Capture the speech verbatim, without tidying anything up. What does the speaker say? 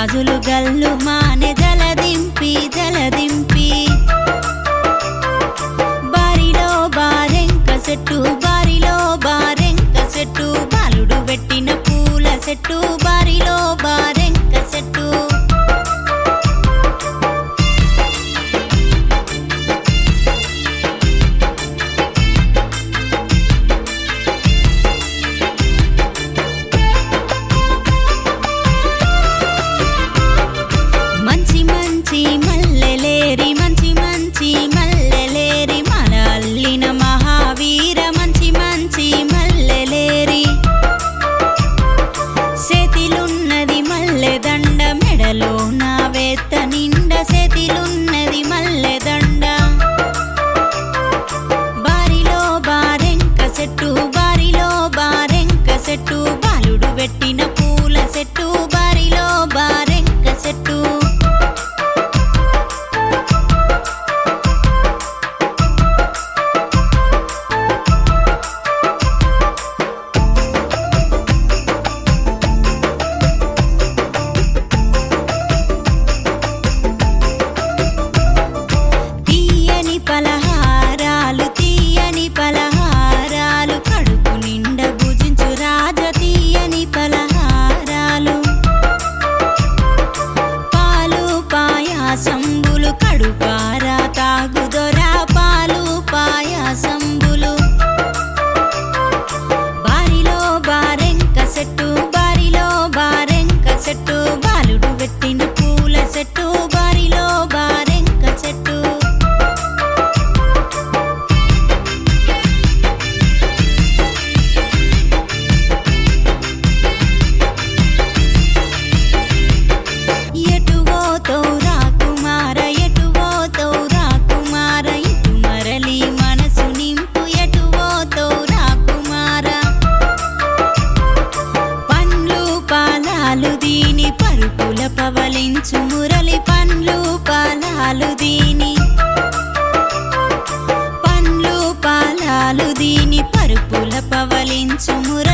గాజులు గల్లు మానే జలదింపి జలదింపి బారిలో బారెంక చెట్టు బారిలో బారెంక చెట్టు బాలుడు పెట్టిన పూల చెట్టు బారిలో బారెంక చెట్టు మంచి మంచి మల్లెలేరి మంచి మంచి మల్లెలేరి మన అల్లిన మహావీర మంచి మంచి మల్లెలేరి చేతిలున్నది మల్లెదండ మెడలో నా వేత్త నిండ చేతిలున్నది మల్లెదండ బారిలో బారెంక చెట్టు బారిలో బారెంక చెట్టు బాలుడు పెట్టిన పూల చెట్టు బారిలో బారెంక చెట్టు తీయని పలహారాలు తీయని పలహారాలు కడుపు నిండ భుజించు రాజ తీయని పలహారాలు పాలు పాయాసంబులు కడుపారా తాగుదొరా పాలు పాయాసంబులు బారిలో బారెంక చెట్టు బారిలో బారెంక చెట్టు బాలుడు పెట్టిన పూల చెట్టు బారిలో బారెంక చెట్టు ఎటువో తౌరా కుమార ఎటువో తౌరా కుమార ఇటు మరలి మనసు నింపు ఎటువో తౌరా కుమార పండ్లు పాలాలు దీని పరుపుల పవలించు మురళి పండ్లు పాలాలు దీని పండ్లు పాలాలు దీని పరుపుల పవలించు మురళి